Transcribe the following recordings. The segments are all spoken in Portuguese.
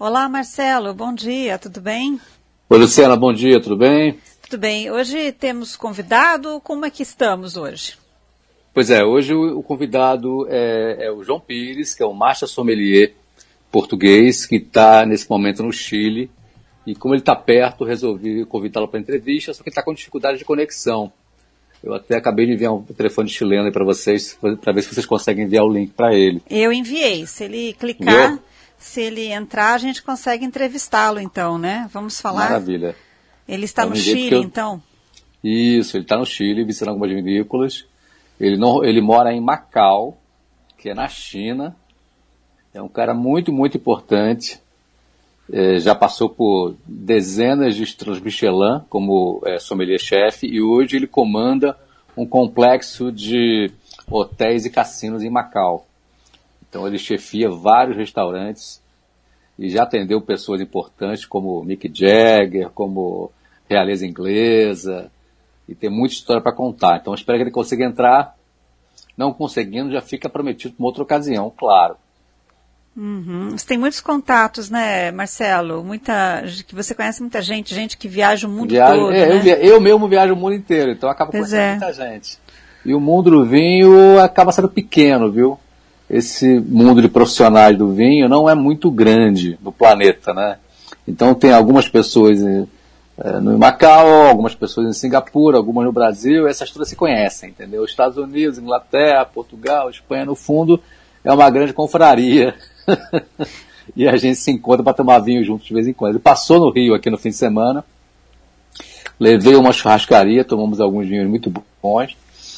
Olá, Marcelo, bom dia, tudo bem? Oi, Luciana, bom dia, tudo bem? Tudo bem. Hoje temos convidado, como é que estamos hoje? Pois é, hoje o convidado é o João Pires, que é um Master Sommelier português, que está nesse momento no Chile. E como ele está perto, resolvi convidá-lo para entrevista, só que ele está com dificuldade de conexão. Eu até acabei de enviar um telefone chileno para vocês, para ver se vocês conseguem enviar o link para ele. Eu enviei. Se ele clicar, se ele entrar, a gente consegue entrevistá-lo então, né? Vamos falar? Maravilha. Ele está no Chile, então? Isso, ele está no Chile, visitando algumas vinícolas. Ele mora em Macau, que é na China. É um cara muito, muito importante. Já passou por dezenas de estrelas Michelin como sommelier-chefe e hoje ele comanda um complexo de hotéis e cassinos em Macau. Então ele chefia vários restaurantes e já atendeu pessoas importantes como Mick Jagger, como realeza inglesa, e tem muita história para contar. Então espero que ele consiga entrar. Não conseguindo, já fica prometido para uma outra ocasião, claro. Uhum. Você tem muitos contatos, né, Marcelo? Que você conhece muita gente que viaja o mundo todo, né? Eu mesmo viajo o mundo inteiro, então acaba conhecendo muita gente. E o mundo do vinho acaba sendo pequeno, viu? Esse mundo de profissionais do vinho não é muito grande no planeta, né? Então tem algumas pessoas no Macau, algumas pessoas em Singapura, algumas no Brasil, essas todas se conhecem, entendeu? Estados Unidos, Inglaterra, Portugal, Espanha, no fundo, é uma grande confraria. E a gente se encontra para tomar vinho juntos de vez em quando. Ele passou no Rio aqui no fim de semana, levei uma churrascaria, tomamos alguns vinhos muito bons,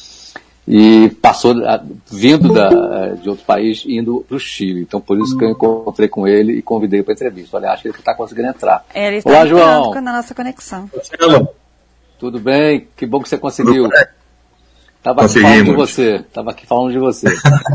e passou vindo de outro país, indo para o Chile. Então por isso que eu encontrei com ele e convidei para a entrevista. Olha, acho que ele está conseguindo entrar. Ele está Olá, João. na nossa conexão. Tudo bem? Que bom que você conseguiu. Estava aqui falando de você.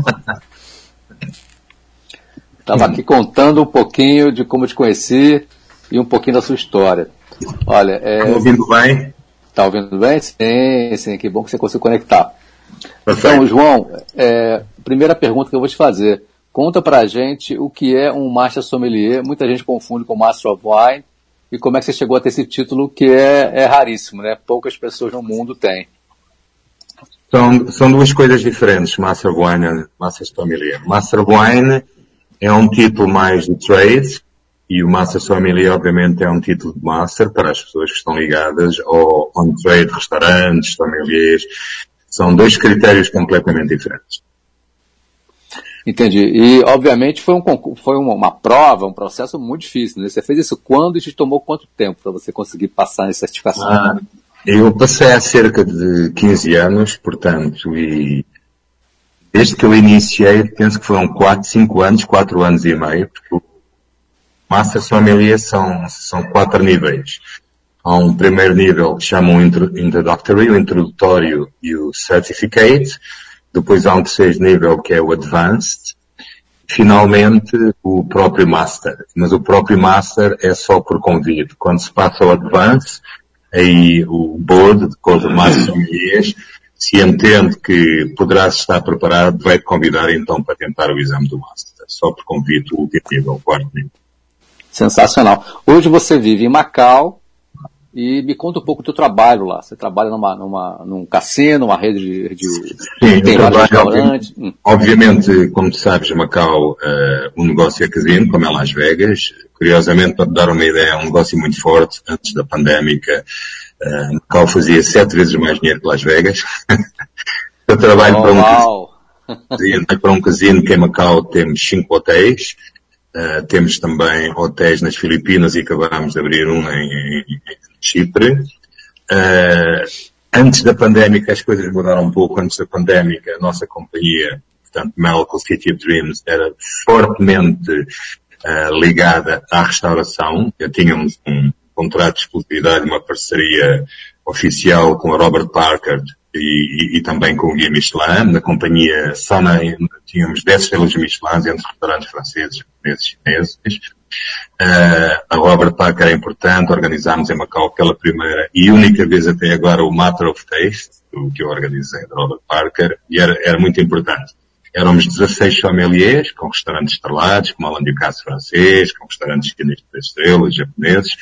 Estava aqui contando um pouquinho de como eu te conheci e um pouquinho da sua história. Olha, Está ouvindo bem? Está ouvindo bem? Sim, que bom que você conseguiu conectar. Então, João, primeira pergunta que eu vou te fazer. Conta pra gente o que é um Master Sommelier. Muita gente confunde com Master of Wine. E como é que você chegou a ter esse título que é raríssimo, né? Poucas pessoas no mundo têm. São duas coisas diferentes, Master of Wine e Master Sommelier. Master of Wine é um título mais de trade, e o Master Sommelier, obviamente, é um título de Master para as pessoas que estão ligadas ao on-trade, restaurantes, sommeliers. São dois critérios completamente diferentes. Entendi. E, obviamente, foi uma prova, um processo muito difícil, né? Você fez isso quando e te tomou quanto tempo para você conseguir passar nessa certificação? Eu passei há cerca de 15 anos, portanto, e desde que eu iniciei, penso que foram 4 anos e meio, porque o Master Sommelier são 4 níveis. Há um primeiro nível que chamam o Introductory, o introdutório e o Certificate. Depois há um terceiro nível que é o Advanced. Finalmente, o próprio Master. Mas o próprio Master é só por convite. Quando se passa ao Advanced, aí o Board, de cor de Master Sommeliers, se entende que poderás estar preparado, vai-te convidar então para tentar o exame do Master. Só por convite, o último nível, o quarto nível. Sensacional. Hoje você vive em Macau e me conta um pouco do teu trabalho lá. Você trabalha num cassino, uma rede de Sim, tem vários restaurantes. Obviamente, como tu sabes, Macau, o negócio é casino, como é Las Vegas. Curiosamente, para te dar uma ideia, é um negócio muito forte. Antes da pandémica, Macau fazia 7 vezes mais dinheiro que Las Vegas. Eu trabalho para um casino que em Macau temos 5 hotéis. Temos também hotéis nas Filipinas e acabamos de abrir um em Chipre. Antes da pandémica as coisas mudaram um pouco. Antes da pandémica a nossa companhia, portanto Melco City of Dreams, era fortemente ligada à restauração. Tínhamos um contrato de exclusividade, uma parceria oficial com a Robert Parker e também com o Guia Michelin. Na companhia Sana tínhamos 10 estrelas de Michelin entre restaurantes franceses, japoneses e chineses. A Robert Parker é importante. Organizámos em Macau pela primeira e única vez até agora o Matter of Taste, que eu organizei da Robert Parker, e era muito importante. Éramos 16 sommeliers, com restaurantes estrelados, como Alain Ducasse francês, com restaurantes chineses de 3 estrelas, japoneses.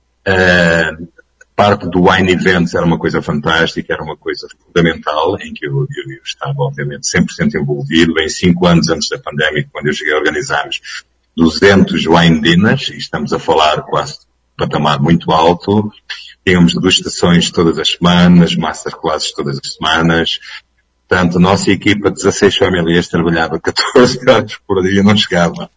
Parte do Wine Events era uma coisa fantástica, era uma coisa fundamental, em que eu estava, obviamente, 100% envolvido. Em 5 anos antes da pandemia, quando eu cheguei, organizámos 200 wine dinners, e estamos a falar quase de patamar muito alto. Tínhamos degustações todas as semanas, masterclasses todas as semanas. Portanto, a nossa equipa de 16 sommeliers trabalhava 14 horas por dia, não chegava.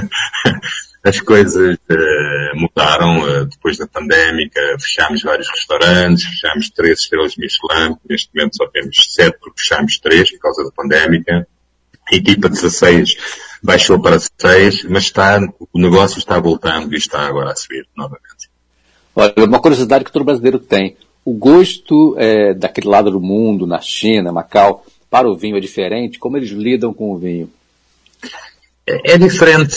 As coisas mudaram depois da pandémica, fechámos vários restaurantes, fechámos 3 estrelas Michelin, neste momento só temos 7 porque fechámos 3 por causa da pandémica. A equipa de 16 baixou para 6, mas o negócio está voltando e está agora a subir novamente. Olha, uma curiosidade que todo brasileiro tem. O gosto daquele lado do mundo, na China, Macau, para o vinho é diferente? Como eles lidam com o vinho? É diferente.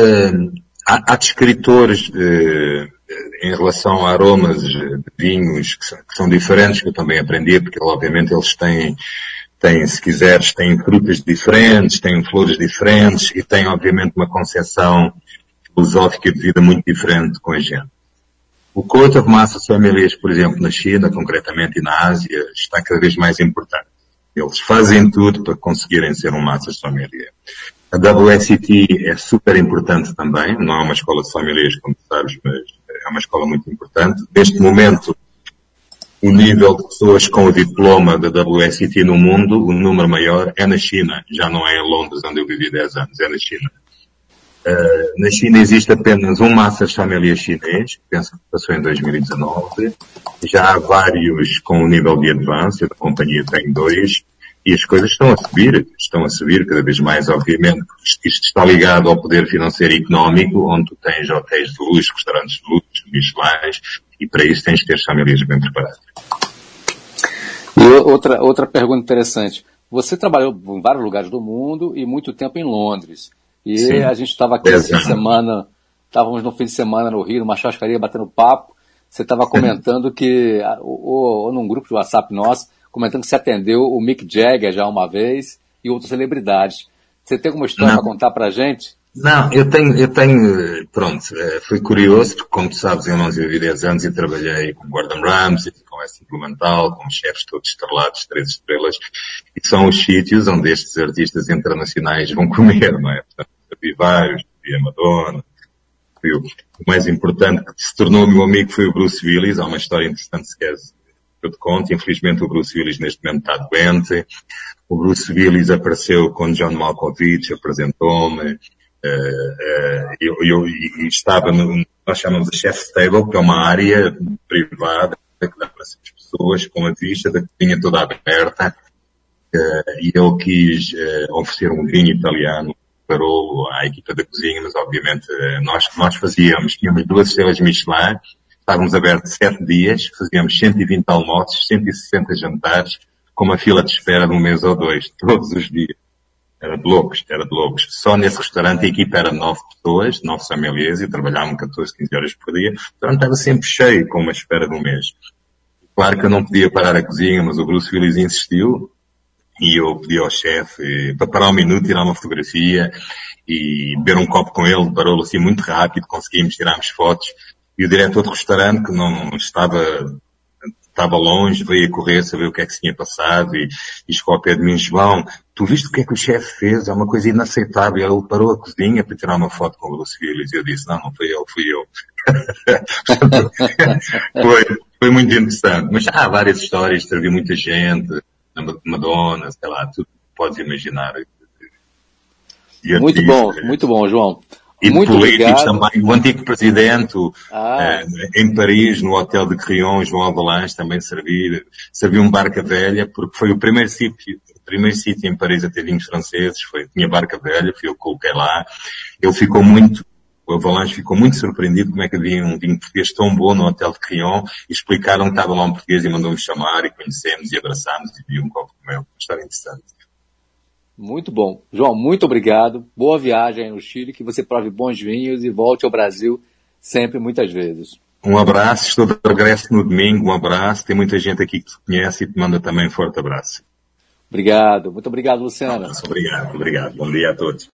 Há descritores em relação a aromas de vinhos que são diferentes, que eu também aprendi, porque obviamente eles têm, se quiseres, têm frutas diferentes, têm flores diferentes e têm obviamente uma concepção filosófica de vida muito diferente com a gente. O Code of Master Sommeliers, por exemplo, na China, concretamente, e na Ásia, está cada vez mais importante. Eles fazem tudo para conseguirem ser um Master Sommelier. A WSET é super importante também, não é uma escola de sommeliers, como sabes, mas é uma escola muito importante. Neste momento, o nível de pessoas com o diploma da WSET no mundo, o número maior é na China. Já não é em Londres, onde eu vivi 10 anos, é na China. Na China existe apenas um Master Sommelier chinês, que penso que passou em 2019. Já há vários com o nível de Advanced, a companhia tem 2. E as coisas estão a subir cada vez mais, obviamente, porque isto está ligado ao poder financeiro e económico, onde tu tens hotéis de luxo, restaurantes de luxo, Michelin, e para isso tens de ter sommeliers bem preparados. E outra pergunta interessante. Você trabalhou em vários lugares do mundo e muito tempo em Londres. E sim, a gente estava aqui estávamos no fim de semana no Rio, numa churrascaria, batendo papo. Você estava comentando que, ou num grupo de WhatsApp nosso, comentando que você atendeu o Mick Jagger já uma vez e outras celebridades. Você tem alguma história para contar para a gente? Não, eu tenho, pronto, fui curioso, porque como tu sabes, eu não vivi 10 anos e trabalhei com Gordon Ramsay, com essa Implemental, com chefes todos estrelados, 3 estrelas, e são os sítios onde estes artistas internacionais vão comer, não é? Portanto, vi vários, vi a Madonna, o mais importante que se tornou meu amigo foi o Bruce Willis. Há uma história interessante, se queres que eu te conte. Infelizmente o Bruce Willis neste momento está doente. O Bruce Willis apareceu com John Malkovich, apresentou-me. Eu estava nós chamamos de chef's table, que é uma área privada que dá para 6 pessoas, com a vista da cozinha toda aberta. E ele quis oferecer um vinho italiano parou à equipa da cozinha, mas obviamente nós tínhamos 2 estrelas Michelin, estávamos abertos 7 dias, fazíamos 120 almoços, 160 jantares, com uma fila de espera de 1 mês ou 2, todos os dias. Era de loucos. Só nesse restaurante a equipa era 9 pessoas, 9 sommeliers, e trabalhavam 14, 15 horas por dia. O restaurante estava sempre cheio, com uma espera de 1 mês. Claro que eu não podia parar a cozinha, mas o Bruce Willis insistiu. E eu pedi ao chefe para parar 1 minuto, tirar uma fotografia e beber um copo com ele. Parou assim muito rápido, conseguimos, tirarmos fotos. E o diretor do restaurante, que não estava longe, veio a correr, saber o que é que se tinha passado e chegou ao pé de mim: João, tu viste o que é que o chefe fez? É uma coisa inaceitável. Ele parou a cozinha para tirar uma foto com o Bruce Willis. E eu disse: não foi ele, fui eu. Foi muito interessante. Mas há várias histórias, servi muita gente, na Madonna, sei lá, tudo podes imaginar. Muito bom, João. E muito políticos também. O antigo presidente, em Paris, no hotel de Crillon, João Avalanche, também serviu um barca velha, porque foi o primeiro sítio em Paris a ter vinhos franceses, tinha barca velha, fui eu que coloquei lá. O Avalanche ficou muito surpreendido como é que havia um vinho português tão bom no hotel de Crillon, e explicaram que estava lá um português e mandou-me chamar, e conhecemos e abraçámos e vi um copo com ele. Uma história interessante. Muito bom. João, muito obrigado. Boa viagem no Chile, que você prove bons vinhos e volte ao Brasil sempre, muitas vezes. Um abraço, estou de regresso no domingo, um abraço. Tem muita gente aqui que te conhece e te manda também um forte abraço. Obrigado. Muito obrigado, Luciano. Obrigado. Bom dia a todos.